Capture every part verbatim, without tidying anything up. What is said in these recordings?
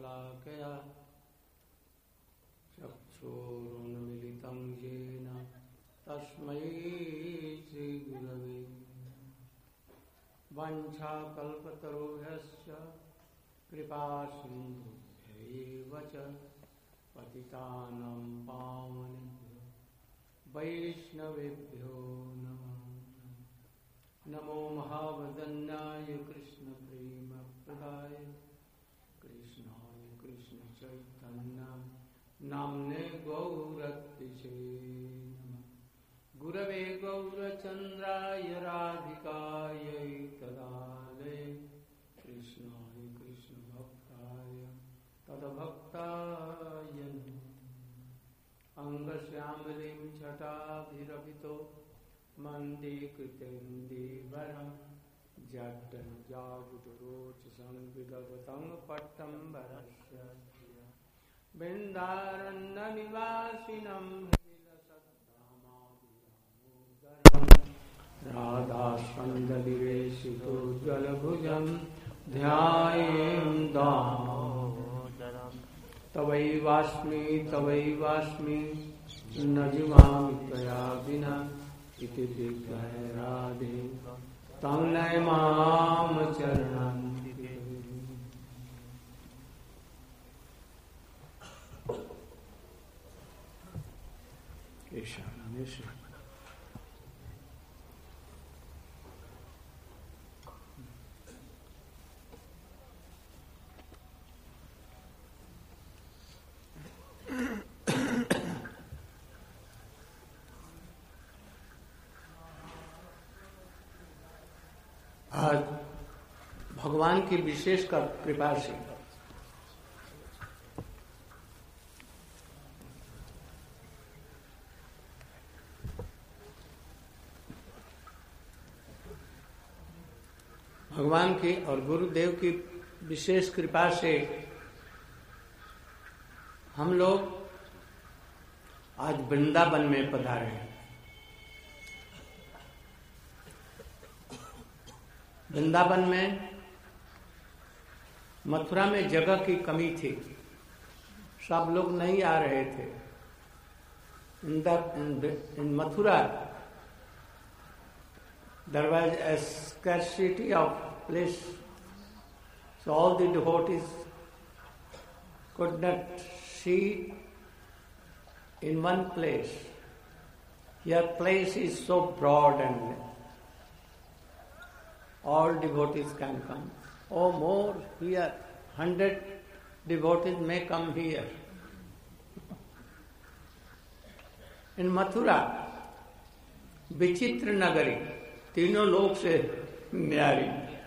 शलाकया चक्षुरुन्मीलितं येन तस्मै श्रीगुरवे वाञ्छाकल्पतरुभ्यश्च कृपासिन्धुभ्यैव च पतितानां पावनेभ्यो वैष्णवेभ्यो नमः। नमो महावदन्याय कृष्णप्रेमप्रदाय कृष्णाय कृष्णचैतन्य नाम्ने गौरतिसे नमः। गुरवे गौरचन्द्राय राधिकायै तदालये कृष्णाय कृष्णभक्ताय तद्भक्ताय नमः। अंगश्यामलिं छटाभिरभितो मन्दे कृतेन्दीवरं जड्डनुजागुरुरोचसंविदवतं पट्टम्बरस्य बिन्दारण्यनिवासिनं राधास्कन्दविवेशितो जलभुजं ध्यायें दामोदरम्। तवैवास्मि तवैवास्मि न जीवामि त्वया विना इति विग्रह राधे तं नयमाम चरणं। आज भगवान की विशेष कृपा से भगवान की और गुरुदेव की विशेष कृपा से हम लोग आज वृंदावन में पधारे हैं। वृंदावन में मथुरा में जगह की कमी थी, सब लोग नहीं आ रहे थे। In the in Mathura there was a scarcity of place, so all the devotees could not sit in one place. Your place is so broad and all devotees can come. Oh, more here, hundred devotees may come here. In Mathura, विचित्र नगरी, तीनों लोक से न्यारी,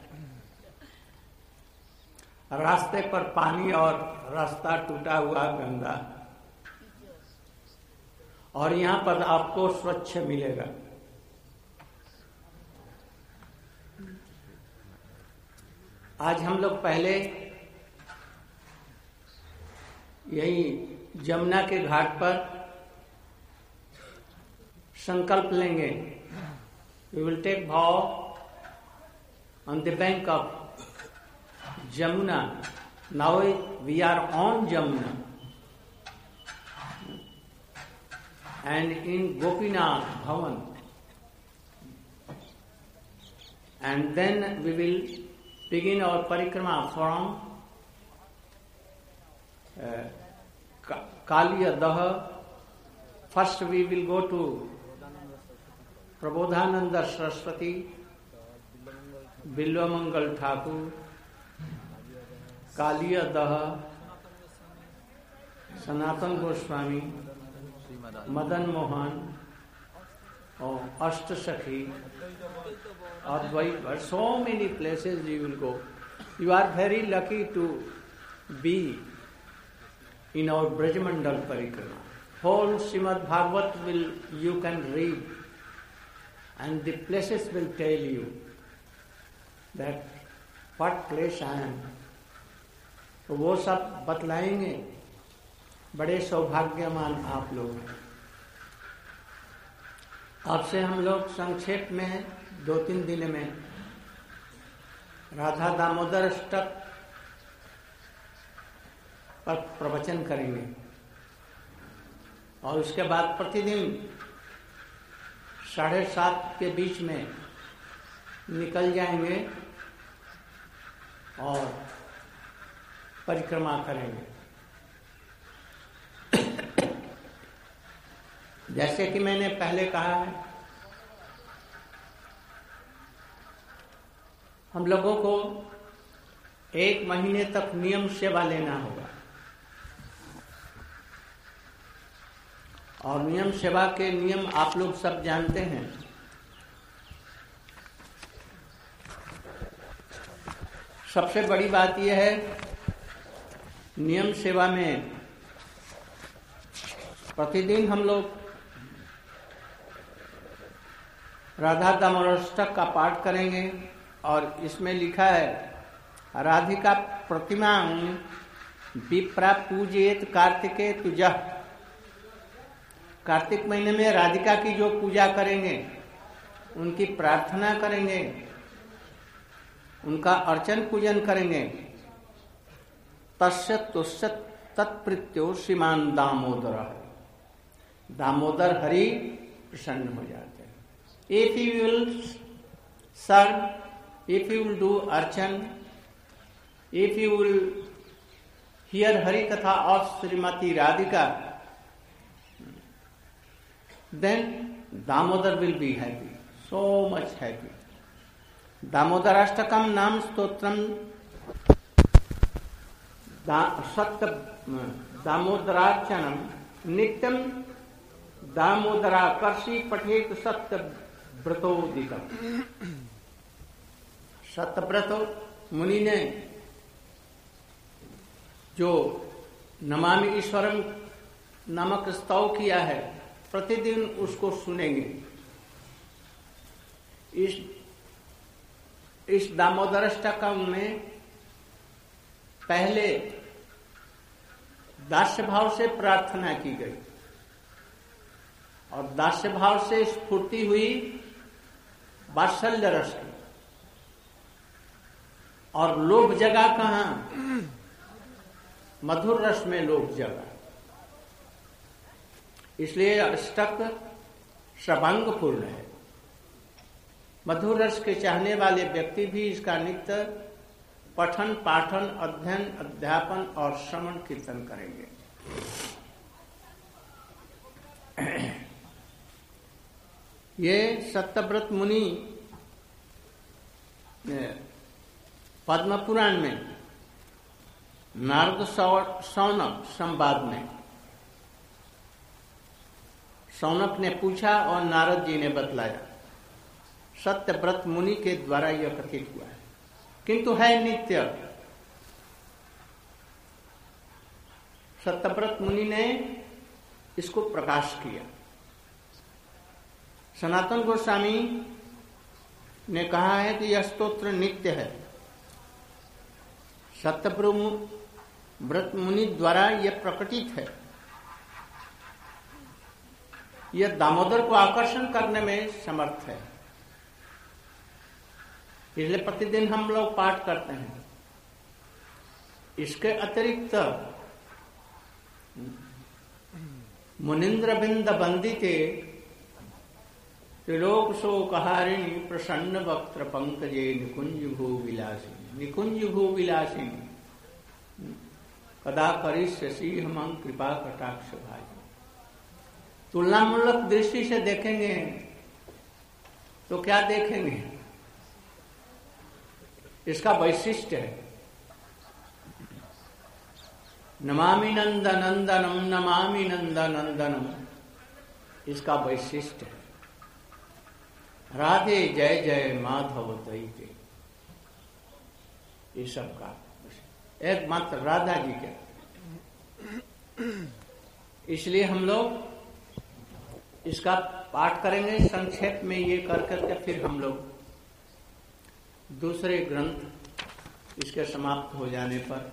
रास्ते पर पानी और रास्ता टूटा हुआ गंगा, और यहाँ पर आपको स्वच्छ मिलेगा। आज हम लोग पहले यही जमुना के घाट पर संकल्प लेंगे। We will take vow on the bank of Jamuna. Now we are on Jamuna, and in Gopinath Bhavan, and then we will begin our parikrama from uh, Kaliya Daha. First we will go to Prabodhanand Saraswati, Bilvamangal Thakur, Kaliya दह, सनातन गोस्वामी, मदन मोहन और अष्ट सखी, अद्वैत, so many places you will go. You are very lucky to be in our Brajmandal Parikrama. Whole Srimad Bhagavad will you can read. And the places will tell you that what place I am. तो वो सब बतलाएंगे। बड़े सौभाग्यवान आप लोग हैं। आपसे हम लोग संक्षेप में दो तीन दिन में राधा दामोदर अष्टक पर प्रवचन करेंगे और उसके बाद प्रतिदिन साढ़े सात के बीच में निकल जाएंगे और परिक्रमा करेंगे। जैसे कि मैंने पहले कहा है, हम लोगों को एक महीने तक नियम सेवा लेना होगा और नियम सेवा के नियम आप लोग सब जानते हैं। सबसे बड़ी बात यह है, नियम सेवा में प्रतिदिन हम लोग राधा दामोदराष्टक का पाठ करेंगे और इसमें लिखा है, राधिका प्रतिमा विप्रा पूजेत कार्तिके तुजह। कार्तिक महीने में राधिका की जो पूजा करेंगे, उनकी प्रार्थना करेंगे, उनका अर्चन पूजन करेंगे, तस्य तुष्य तत्प्रीत्यो श्रीमान दामोदर, दामोदर हरि प्रसन्न हो जाते हैं। If you will serve, if you will do archan, if you will hear Hari Katha of Srimati Radhika, then Damodar will be happy, so much happy. Damodarashtakam nam stotram satya damodarachanam nityam दामोदराकर्षी पठेत सत्य व्रतोदिकम। सत्यव्रत मुनि ने जो नमामि ईश्वरम नामक स्तव किया है, प्रतिदिन उसको सुनेंगे। इस इस दामोदराष्टकम में पहले दास्य भाव से प्रार्थना की गई और दास्य भाव से स्फूर्ति हुई वात्सल्य रस की, और लोभ जगा कहां? मधुर रस में लोभ जगा। इसलिए अष्टक सर्वांग पूर्ण है। मधुर रस के चाहने वाले व्यक्ति भी इसका नित्य पठन पाठन अध्ययन अध्यापन और श्रवण कीर्तन करेंगे। ये सत्यव्रत मुनि पद्म पुराण में नारद सौनक संवाद में सौनक ने पूछा और नारद जी ने बतलाया। सत्यव्रत मुनि के द्वारा यह कथित हुआ है, किंतु है नित्य। सत्यव्रत मुनि ने इसको प्रकाश किया। सनातन गोस्वामी ने कहा है कि यह स्तोत्र नित्य है। सत्यव्रत मुनि द्वारा यह प्रकटित है। यह दामोदर को आकर्षण करने में समर्थ है, इसलिए प्रतिदिन हम लोग पाठ करते हैं। इसके अतिरिक्त मुनिंद्र बिंद बंदिते त्रिलोक शोकहारिणी प्रसन्न वक्त्र पंकजे निकुंज भू विलासिनी। निकुंज भू विलासिनी कदा करिष्यसि हमं कृपा कटाक्ष भाई। तुलनामूलक दृष्टि से देखेंगे तो क्या देखेंगे? इसका वैशिष्ट्य है। नमामि नंद नंदनम नमामि नंद नंदनम, इसका वैशिष्ट्य है। राधे जय जय माधव दैते, ये सब का एकमात्र राधा जी के। इसलिए हम लोग इसका पाठ करेंगे। संक्षेप में ये कर करके फिर हम लोग दूसरे ग्रंथ इसके समाप्त हो जाने पर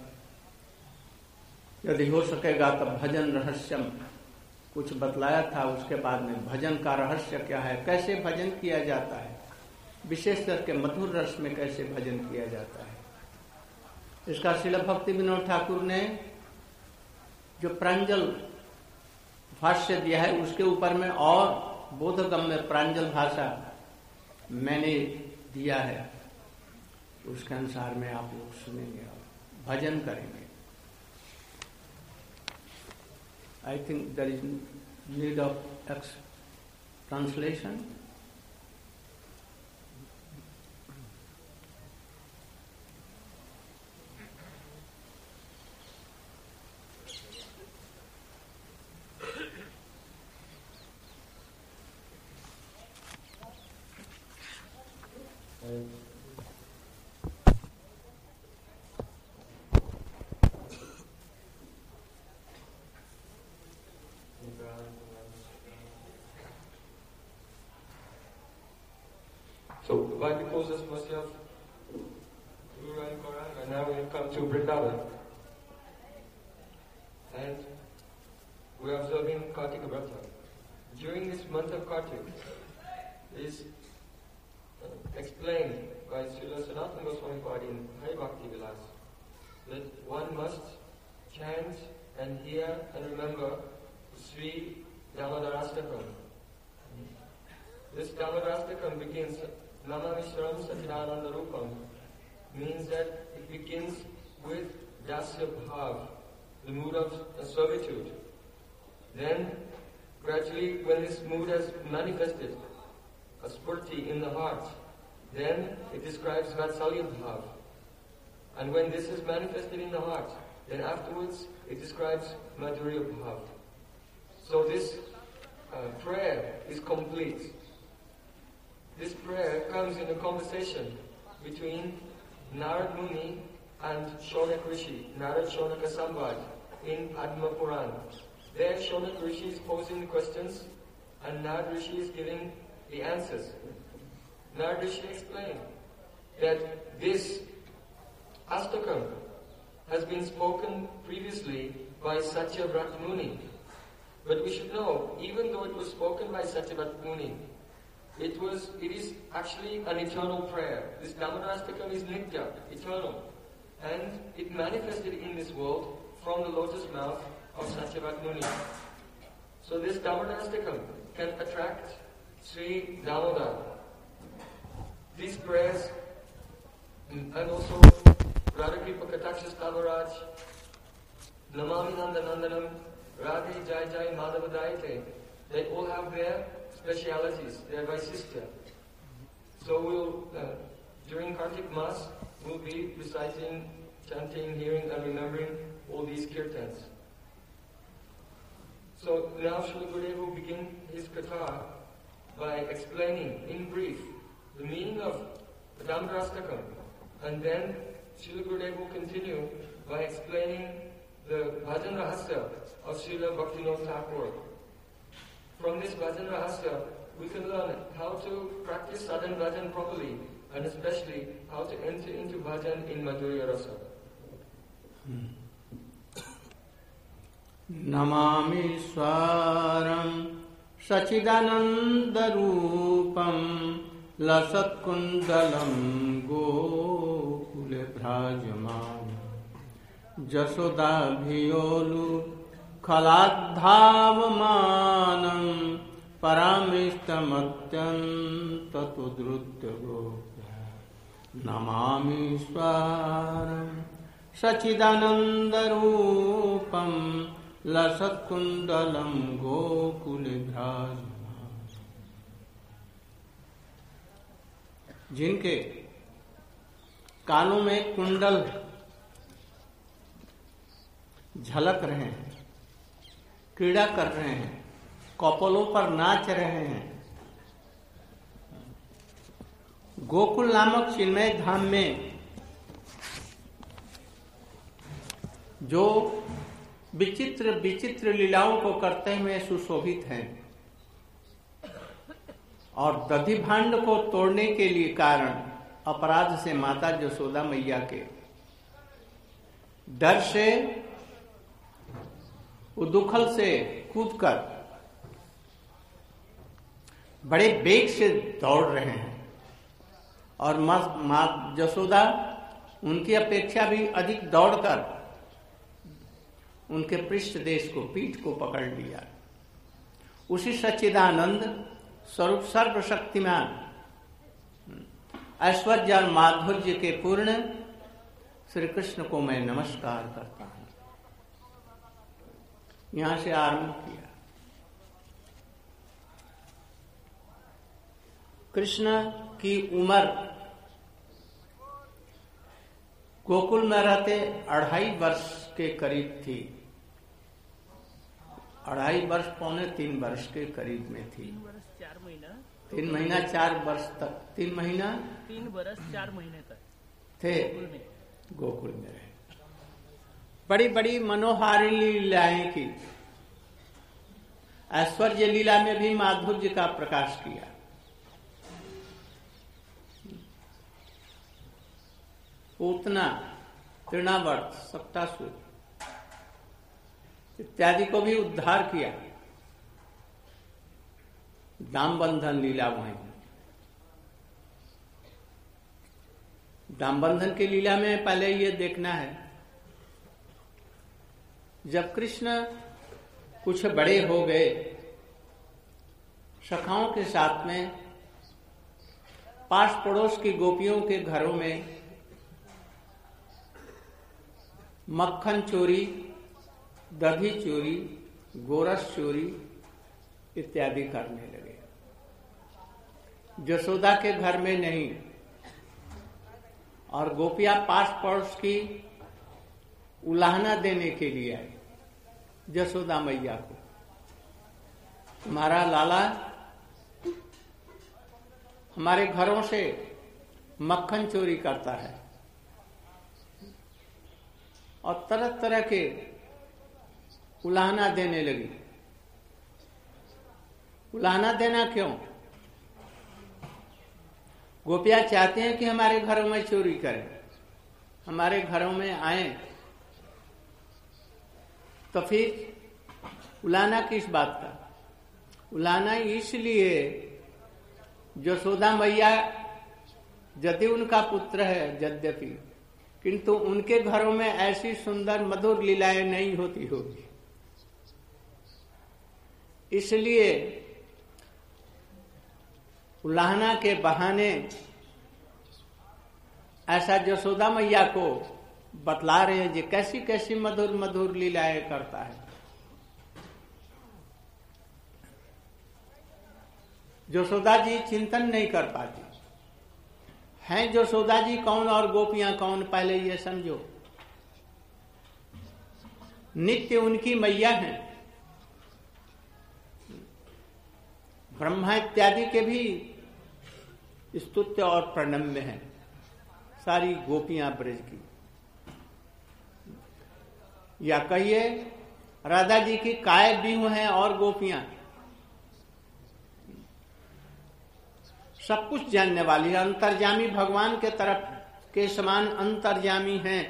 यदि हो सकेगा तब भजन रहस्यम कुछ बतलाया था, उसके बाद में भजन का रहस्य क्या है, कैसे भजन किया जाता है, विशेष करके मधुर रस में कैसे भजन किया जाता है। इसका श्रील भक्ति विनोद ठाकुर ने जो प्रांजल भाष्य दिया है उसके ऊपर में और बोधगम्य प्रांजल भाषा मैंने दिया है, उसके अनुसार में आप लोग सुनेंगे और भजन करेंगे। I think there is need of ex translation. So, why because this mercy of Guru and Gauranga, now we have come to Vrindavan. And we are observing Kartika Vrata. During this month of Kartik, is uh, explained by Srila Sanatana Goswami Padi in Hari Bhakti Vilas that one must chant and hear and remember Sri Damodarastakam. This Damodarastakam begins Namamishwaram Sachidananda Rupam, means that it begins with Dasya Bhav, the mood of servitude. Then, gradually, when this mood has manifested, a spurti in the heart, then it describes Vatsalya Bhav. And when this is manifested in the heart, then afterwards it describes Madhurya Bhav. So this uh, prayer is complete. This prayer comes in a conversation between Narad Muni and Shonak Rishi, Narad Shonaka Sambad in Padma Puran. There Shonak Rishi is posing the questions and Narad Rishi is giving the answers. Narad Rishi explained that this Astakam has been spoken previously by Satyavrat Muni. But we should know, even though it was spoken by Satyavrat Muni, It was. It is actually an eternal prayer. This Damodarastakam is nitya, eternal. And it manifested in this world from the lotus mouth of Satyavrat Muni. So this Damodarastakam can attract Sri Damodar. These prayers, and also Radhakripa Kataksha Stavaraj, Namami Nandanandanam, Radhe Jai Jai Madhavadayate, they all have their specialities, their vaisistya. So we'll, uh, during Kartik Mass, we'll be reciting, chanting, hearing and remembering all these kirtans. So now Srila Gurudeva will begin his katha by explaining in brief the meaning of the Damodarastakam, and then Srila Gurudeva will continue by explaining the Bhajan Rahasya of Srila Bhaktivinoda Thakur. From this Bhajan Rahasya, we can learn how to practice sadhan bhajan properly, and especially how to enter into bhajan in Madhurya Rasa. Namami Swaram Sachidananda Rupam Lasat Kundalam Gokule Bhrajaman Jasoda Bhiyolu Khaladhavamanam Paramishtamatyantatudrutya Gopya Namami Swaram Sachidananda Rupam Lasat Kundalam Gokule Bhrajaman। जिनके कानों में कुंडल झलक रहे हैं, क्रीड़ा कर रहे हैं, कपोलों पर नाच रहे हैं, गोकुल नामक चिन्मय धाम में जो विचित्र विचित्र लीलाओं को करते हुए सुशोभित हैं और दधि भांड को तोड़ने के लिए कारण अपराध से माता यशोदा मैया के डर से उदुखल से कूदकर बड़े वेग से दौड़ रहे हैं और मां यशोदा उनकी अपेक्षा भी अधिक दौड़कर उनके पृष्ठ देश को, पीठ को पकड़ लिया। उसी सच्चिदानंद स्वरूप सर्वशक्तिमान ऐश्वर्य और माधुर्य के पूर्ण श्री कृष्ण को मैं नमस्कार करता हूं। यहां से आरंभ किया। कृष्ण की उम्र गोकुल में रहते अढ़ाई वर्ष के करीब थी। अढ़ाई वर्ष पौने तीन वर्ष के करीब में थी। तीन वर्ष चार महीना तीन महीना चार वर्ष तक तीन महीना तीन वर्ष चार महीने तक थे गोकुल में गोकुल में रहे। बड़ी बड़ी मनोहारी लीलाएं की। ऐश्वर्य लीला में भी माधुर्य का प्रकाश किया। पूतना, तृणावर्त, सप्तासुर इत्यादि को भी उद्धार किया। दाम बंधन लीला वहीं। दाम बंधन की लीला में पहले ये देखना है, जब कृष्ण कुछ बड़े हो गए, सखाओं के साथ में पास पड़ोस की गोपियों के घरों में मक्खन चोरी, दही चोरी, गोरस चोरी इत्यादि करने लगे। यशोदा के घर में नहीं, और गोपियां पास पड़ोस की उलाहना देने के लिए आई यशोदा मैया को। तुम्हारा लाला हमारे घरों से मक्खन चोरी करता है, और तरह तरह के उलाहना देने लगी। उलाहना देना क्यों? गोपियां चाहते हैं कि हमारे घरों में चोरी करें, हमारे घरों में आए, तो फिर उलाहना किस बात का? उलाहना इसलिए यशोदा मैया यदि उनका पुत्र है यद्यपि, किंतु उनके घरों में ऐसी सुंदर मधुर लीलाएं नहीं होती होगी, इसलिए उलाहना के बहाने ऐसा यशोदा मैया को बतला रहे हैं कि कैसी कैसी मधुर मधुर लीलाएं करता है। यशोदा जी चिंतन नहीं कर पाती हैं। यशोदा जी कौन और गोपियां कौन, पहले ये समझो। नित्य उनकी मैया हैं। ब्रह्मा इत्यादि के भी स्तुत्य और प्रणम्य हैं सारी गोपियां ब्रज की, या कहिए राधा जी की काय बीहू हैं और गोपियां सब कुछ जानने वाली है। अंतर्यामी भगवान के तरफ के समान अंतर्यामी हैं।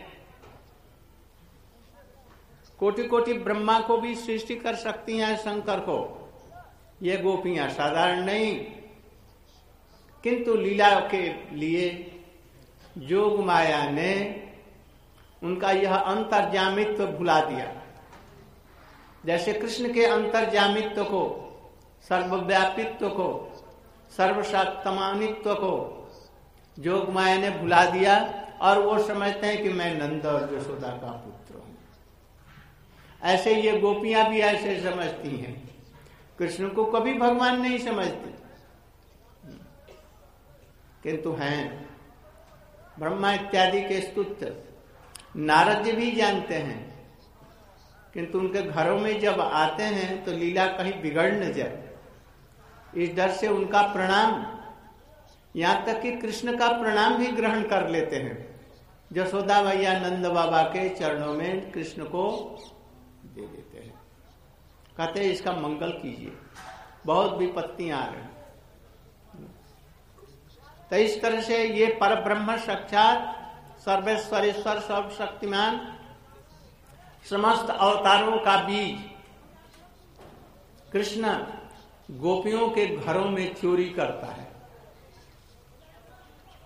कोटि कोटि ब्रह्मा को भी सृष्टि कर सकती हैं शंकर को, ये गोपियां साधारण नहीं। किंतु लीला के लिए जोग माया ने उनका यह अंतर्जामित्व भुला दिया। जैसे कृष्ण के अंतर्जामित्व को, सर्वव्यापित्व को, सर्वशक्तमानित्व को जोग माया ने भुला दिया, और वो समझते हैं कि मैं नंद और यशोदा का पुत्र हूं। ऐसे ये गोपियां भी ऐसे समझती हैं। कृष्ण को कभी भगवान नहीं समझती, किंतु हैं ब्रह्मा इत्यादि के स्तुत्य नारद जी भी जानते हैं, किंतु उनके घरों में जब आते हैं तो लीला कहीं बिगड़ न जाए, इस डर से उनका प्रणाम, यहां तक कि कृष्ण का प्रणाम भी ग्रहण कर लेते हैं। यशोदा मैया नंद बाबा के चरणों में कृष्ण को दे देते हैं, कहते हैं इसका मंगल कीजिए, बहुत विपत्तियां आ रही। तो इस तरह से ये परब्रह्म साक्षात सर्वेश्वरेश्वर सर्वशक्तिमान समस्त अवतारों का बीज कृष्ण गोपियों के घरों में चोरी करता है।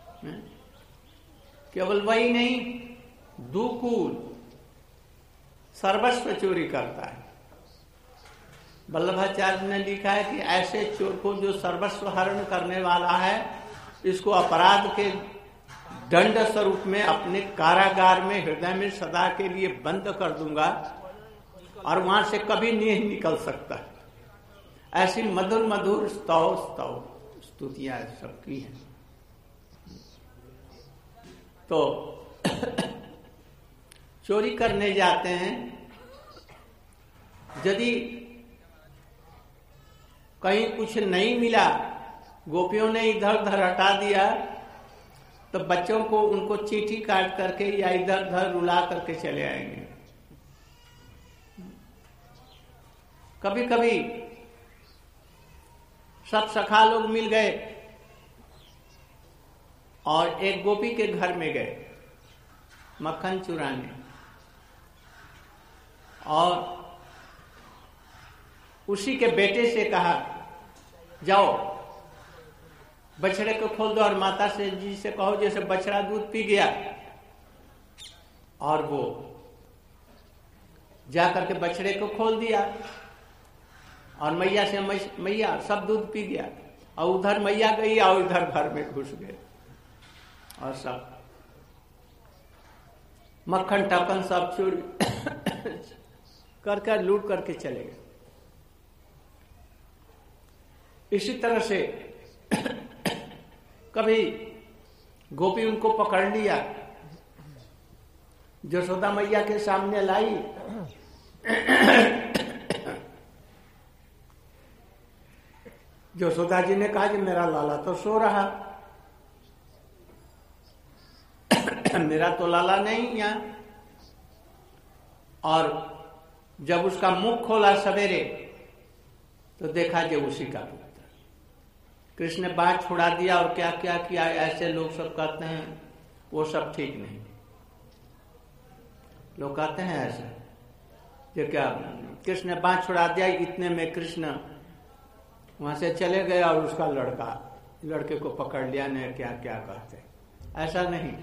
केवल वही नहीं, दुकूल सर्वस्व चोरी करता है। वल्लभाचार्य ने लिखा है कि ऐसे चोर को जो सर्वस्व हरण करने वाला है, इसको अपराध के दंड स्वरूप में अपने कारागार में हृदय में सदा के लिए बंद कर दूंगा और वहां से कभी नहीं निकल सकता। ऐसी मधुर मधुर स्तव स्तव स्तुतियां सबकी हैं। तो चोरी करने जाते हैं, यदि कहीं कुछ नहीं मिला, गोपियों ने इधर उधर हटा दिया, तो बच्चों को उनको चींटी काट करके या इधर उधर रुला करके चले आएंगे। कभी कभी सब सखा लोग मिल गए और एक गोपी के घर में गए मक्खन चुराने, और उसी के बेटे से कहा, जाओ बछड़े को खोल दो और माता से जी से कहो जैसे बछड़ा दूध पी गया। और वो जाकर के बछड़े को खोल दिया और मैया से मैया सब दूध पी गया, और उधर मैया गई और इधर घर में घुस गए और सब मक्खन टक्कन सब चोरी कर कर लूट करके चले गए। इसी तरह से कभी गोपी उनको पकड़ लिया, यशोदा मैया के सामने लाई, यशोदा जी ने कहा कि मेरा लाला तो सो रहा, मेरा तो लाला नहीं यहाँ। और जब उसका मुख खोला सवेरे तो देखा कि उसी का पुत्र। कृष्ण ने बात छुड़ा दिया और क्या क्या किया। ऐसे लोग सब कहते हैं, वो सब ठीक नहीं। लोग कहते हैं ऐसा, जो क्या कृष्ण ने बात छुड़ा दिया, इतने में कृष्ण वहां से चले गए और उसका लड़का लड़के को पकड़ लिया ने क्या क्या कहते। ऐसा नहीं,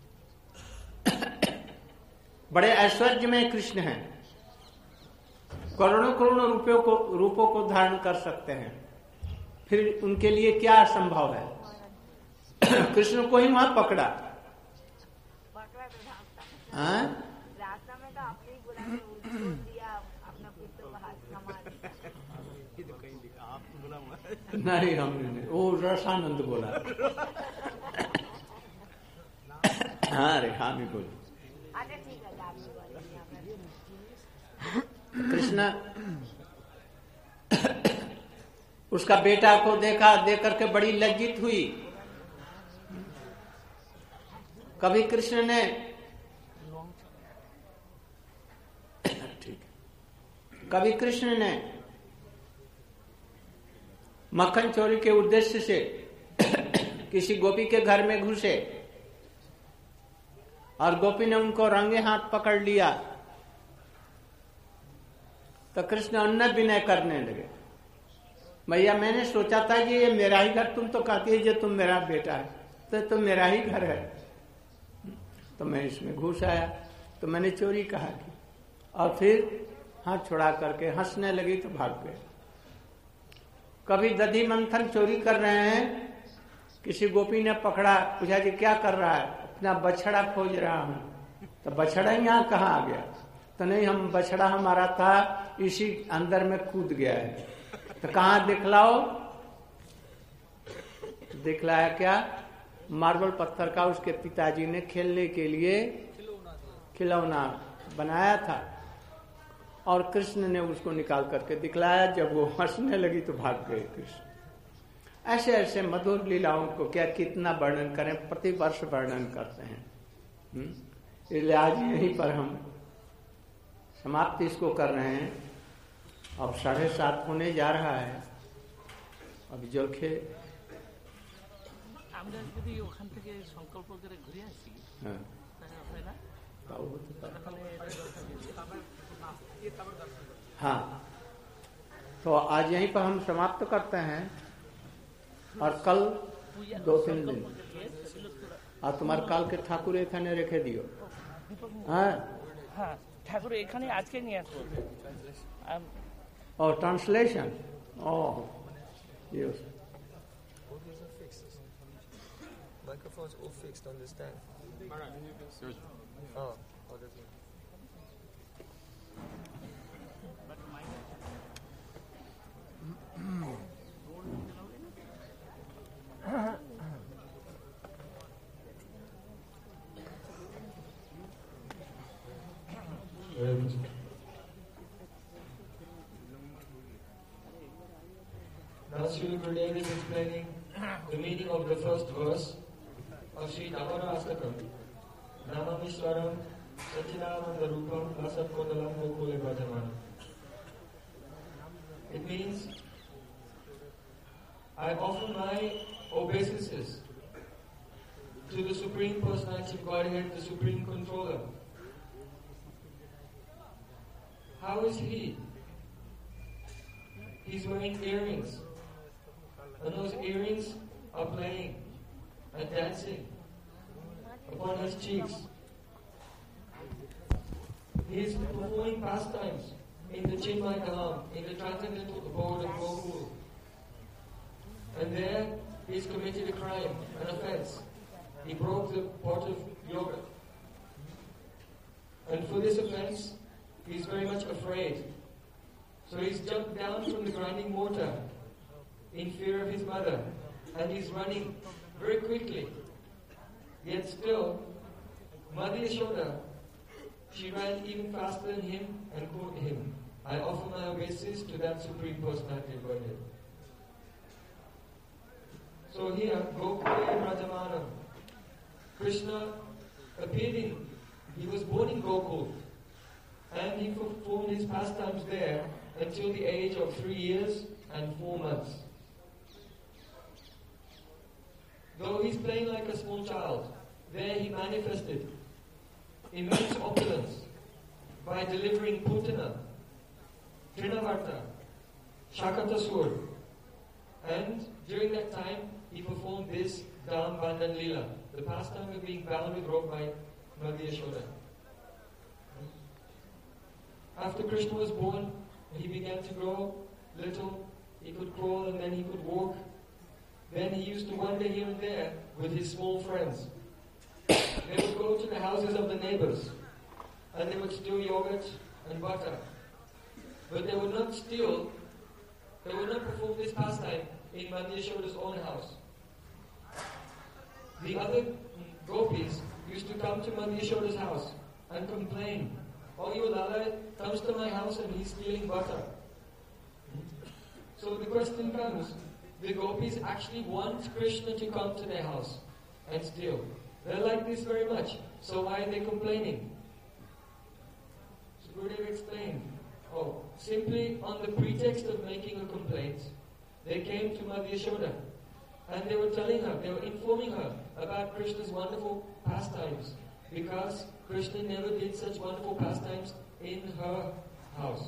बड़े ऐश्वर्य में कृष्ण हैं, करोड़ों करोड़ों रुपयों को रूपों को धारण कर सकते हैं, फिर उनके लिए क्या असंभव है। कृष्ण को ही वहां पकड़ा। हाँ? रास्ता में तो आपने ही बोला कि उसको दिया अपना पुत्र बाहर समान। नहीं हमने नहीं, वो रसानंद बोला। हाँ रे हाँ भी बोले। अच्छा ठीक है, आप भी बोलिए। कृष्ण उसका बेटा को देखा, देख करके बड़ी लज्जित हुई। कभी कृष्ण ने ठीक कभी कृष्ण ने मक्खन चोरी के उद्देश्य से किसी गोपी के घर में घुसे और गोपी ने उनको रंगे हाथ पकड़ लिया, तो कृष्ण अन्न विनय करने लगे। भैया मैंने सोचा था कि ये मेरा ही घर, तुम तो कहती है जो तुम मेरा बेटा है, तो तुम मेरा ही घर है, तो मैं इसमें घुस आया, तो मैंने चोरी कहा की। और फिर हाथ छुड़ा करके हंसने लगी तो भाग गए। कभी दधी मंथन चोरी कर रहे हैं, किसी गोपी ने पकड़ा, पूछा जी क्या कर रहा है, अपना बछड़ा खोज रहा हूं। तो बछड़ा यहाँ कहाँ आ गया, तो नहीं हम बछड़ा हमारा था इसी अंदर में कूद गया है। तो कहाँ दिखलाओ, दिखलाया क्या, मार्बल पत्थर का उसके पिताजी ने खेलने के लिए खिलौना बनाया था और कृष्ण ने उसको निकाल करके दिखलाया। जब वो हंसने लगी तो भाग गए कृष्ण। ऐसे ऐसे मधुर लीलाओं को क्या कितना वर्णन करें, प्रति वर्ष वर्णन करते हैं। इसलिए आज यहीं पर हम समाप्ति इसको कर रहे हैं। अब साढ़े सात होने जा रहा है। अब जलखे আমরা যদি ওখান থেকে সংকল্প করে ঘুরে আসি তাহলে হয় না? हाँ, तो आज यहीं पर हम समाप्त करते हैं और कल दो तीन दिन और तुम्हारे काल के ठाकुर एखाने रेखे दियो। हाँ ঠাকুর এখানে আজকে নিয়ে আসবো। Oh, translation. Oh, yes. Microphones all fixed on this stand. Oh, oh, that's it. Now Srila Gurudev is explaining the meaning of the first verse of Sri Damodara Astakam. Namamishwaram Satchidananda Rupam Lasat Kondalam Gokule Brajamanam. It means, I offer my obeisances to the Supreme Personality of Godhead, the Supreme Controller. How is he? He's wearing earrings, and those earrings are playing and dancing upon his cheeks. He is performing pastimes in the Chinmay Dhaam, in the transcendental abode of Gokul. And there he has committed a crime, an offense. He broke the pot of yogurt. And for this offense, he is very much afraid. So he's jumped down from the grinding mortar in fear of his mother, and he's running very quickly. Yet still, Mother Yashoda, she ran even faster than him and caught him. I offer my obeisances to that Supreme Personality of Godhead. So here, Gokule Brajamanam, Krishna appeared in, he was born in Gokul, and he performed his pastimes there until the age of three years and four months. Though he's playing like a small child, there he manifested immense opulence by delivering Putana, Trinavarta, Shakatasur, and during that time he performed this Dham Bandhan Leela, the pastime of being bound with rope by Mother Yashoda. After Krishna was born, he began to grow little, he could crawl and then he could walk. Then he used to wander here and there with his small friends. They would go to the houses of the neighbors and they would steal yogurt and butter. But they would not steal, they would not perform this pastime in Mother Yashoda's own house. The other gopis used to come to Mother Yashoda's house and complain, "Oh, your Lala comes to my house and he's stealing butter." So the question comes, the gopis actually want Krishna to come to their house and steal. They like this very much, so why are they complaining? So Gurudev explained, oh, simply on the pretext of making a complaint, they came to Mother Yashoda and they were telling her, they were informing her about Krishna's wonderful pastimes, because Krishna never did such wonderful pastimes in her house.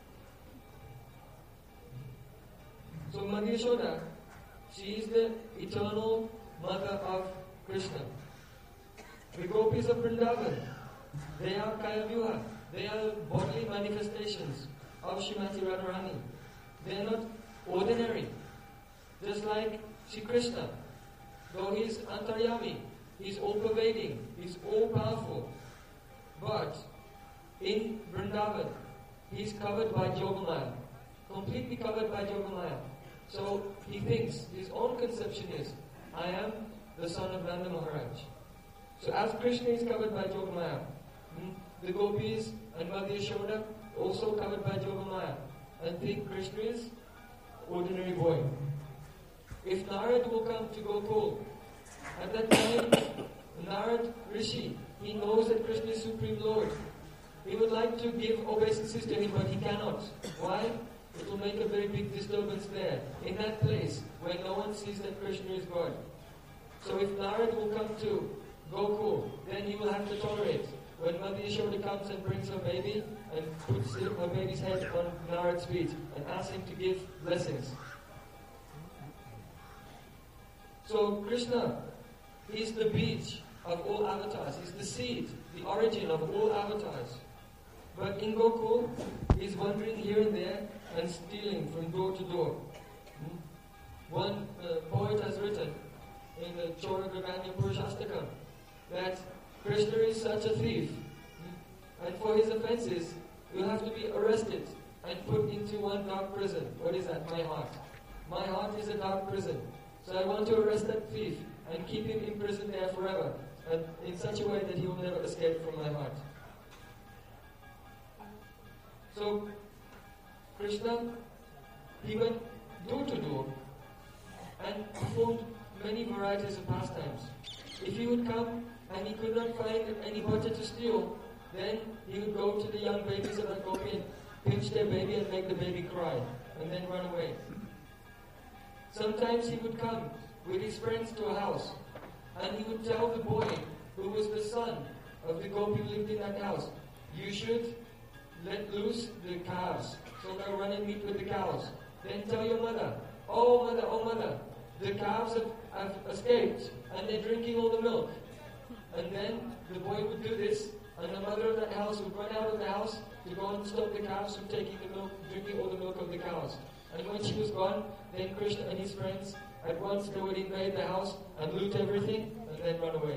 So Mother Yashoda, she is the eternal mother of Krishna. The gopis of Vrindavan, they are Kayavyuha, they are bodily manifestations of Srimati Radharani. They are not ordinary. Just like Sri Krishna, though he is Antaryami, he is all-pervading, he is all-powerful. But in Vrindavan, he is covered by Yogamaya, completely covered by Yogamaya. So he thinks, his own conception is, I am the son of Nanda Maharaj. So as Krishna is covered by Yogamaya, the gopis and Mother Yashoda also covered by Yogamaya and think Krishna is ordinary boy. If Narad will come to Gokul, at that time, Narad Rishi, he knows that Krishna is Supreme Lord. He would like to give obeisances to him, but he cannot. Why? It will make a very big disturbance there, in that place where no one sees that Krishna is God. So if Narad will come to Gokul, then he will have to tolerate when Mother Yashoda comes and brings her baby and puts her baby's head on Narad's feet and asks him to give blessings. So Krishna, he is the beach of all avatars. He's the seed, the origin of all avatars. But in Gokul, he's wandering here and there and stealing from door to door. Hmm? One uh, poet has written in the Chora Gaganya Purushastakam that Krishna is such a thief, hmm? and for his offenses, you have to be arrested and put into one dark prison. What is that? My heart. My heart is a dark prison. So I want to arrest that thief and keep him in prison there forever, and in such a way that he will never escape from my heart. So, Krishna, he went door to door and performed many varieties of pastimes. If he would come and he could not find any butter to steal, then he would go to the young babies of that gopi and pinch their baby and make the baby cry, and then run away. Sometimes he would come with his friends to a house, and he would tell the boy, who was the son of the gopi who lived in that house, you should let loose the calves, so they'll run and meet with the cows. Then tell your mother, oh mother, oh mother, the calves have, have escaped, and they're drinking all the milk. And then the boy would do this, and the mother of that house would run out of the house to go and stop the calves from taking the milk, drinking all the milk of the cows. And when she was gone, then Krishna and his friends, at once they would invade the house and loot everything, and then run away.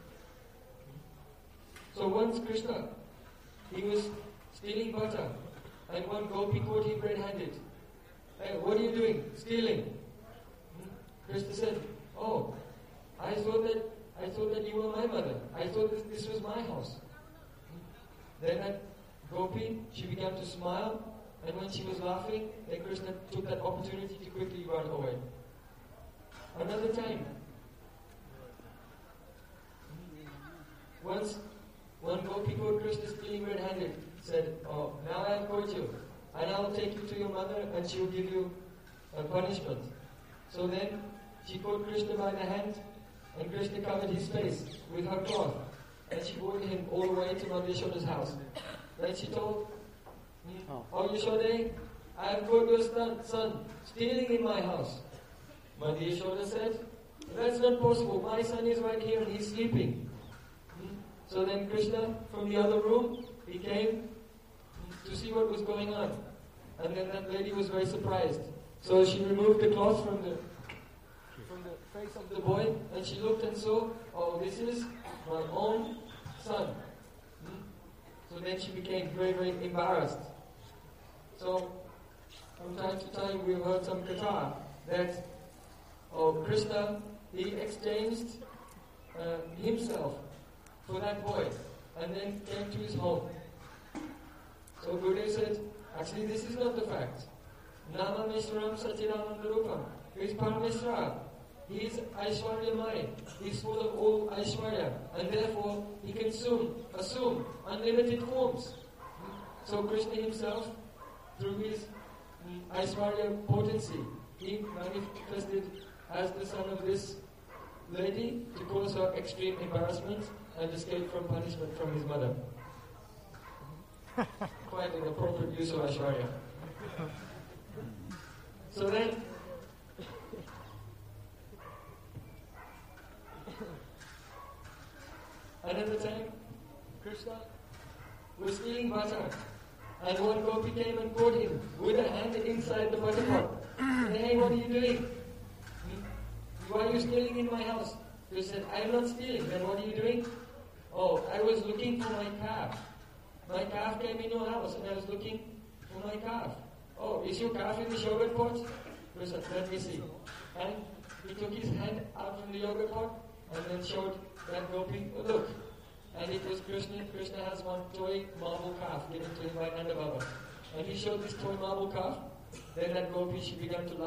So once Krishna, he was stealing butter, and one gopi caught him red-handed. Hey, what are you doing? Stealing. Hmm? Krishna said, oh, I thought that I thought that you were my mother. I thought that this was my house. Hmm? Then that gopi, she began to smile, and when she was laughing, then Krishna took that opportunity to quickly run away. Another time, once one gopi caught Krishna stealing red-handed, said, oh, now I have caught you, and I will take you to your mother, and she will give you a punishment. So then, she caught Krishna by the hand, and Krishna covered his face with her cloth, and she brought him all the way to Mother Yashoda's house. Then she told, oh, oh Yashoda, I have caught your son, son stealing in my house. Mother Yashoda said, that's not possible, my son is right here and he's sleeping. So then Krishna, from the other room, he came to see what was going on. And then that lady was very surprised. So she removed the cloth from the from the face of the boy, and she looked and saw, oh, this is my own son. Hmm? So then she became very, very embarrassed. So, from time to time we've heard some katha that, oh, Krishna, he exchanged uh, himself for that boy, and then came to his home. So Gurudev said, actually this is not the fact. Nama Mishram Sachidananda Rupam. He is Parameshwara. He is Aishwaryamay. He is full of all Aishwarya, and therefore he can assume, assume unlimited forms. So Krishna himself, through his Aishwarya potency, he manifested as the son of this lady to cause her extreme embarrassment and escape from punishment from his mother. Quite an appropriate use of Aishwarya. So then, another time, Krishna was stealing butter, and one gopi came and caught him with a hand inside the butter pot. Said, hey, what are you doing? Why are you stealing in my house? He said, I am not stealing. Then what are you doing? Oh, I was looking for my calf. My calf came in your house, and I was looking for my calf. Oh, is your calf in this yogurt pot? He said, let me see. And he took his hand out from the yogurt pot, and then showed that gopi, oh, look. And it was Krishna. Krishna has one toy marble calf given to him by Nanda Baba. And he showed this toy marble calf. Then that gopi, she began to laugh.